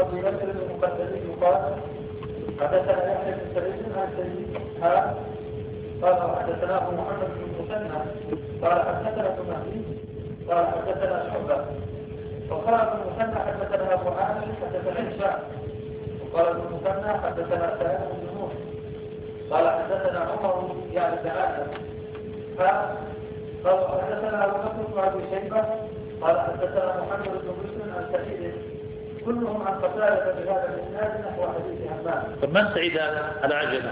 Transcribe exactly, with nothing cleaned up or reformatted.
أبي بكر المقدمي قال حدثنا يحيى بن سعيد عن سعيد ها قال حدثنا أبو محمد بن مسنى قال حدثنا ابن مهدي قال حدثنا شعبة وقال ابن مسنى حدثنا أبو عامر حدثنا هشام وقال ابن مسنى حدثنا سعيد بن نوح قال حدثنا عمر يعني بن آدم قال حدثنا أبو بكر بن أبي شيبة قال حدثنا محمد بن مسلم عن سعيد كلهم عن قتادة بهذا الإسناد نحو حديث همام. طب من سعيد العجل؟